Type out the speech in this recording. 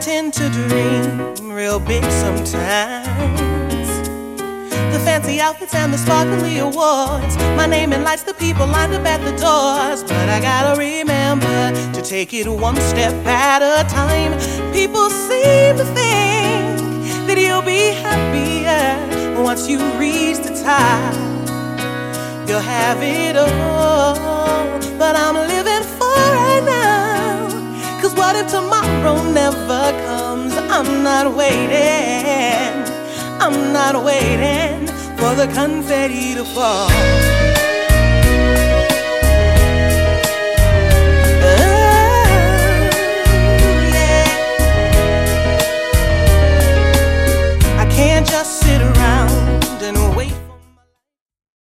tend to dream real big sometimes. The fancy outfits and the sparkly awards, my name and lights, the people lined up at the doors. But I gotta remember to take it one step at a time. People seem to think that you'll be happier once you reach the top. You'll have it all, but I'm living for right now. 'Cause what if tomorrow never comes? I'm not waiting, I'm not waiting for the confetti to fall.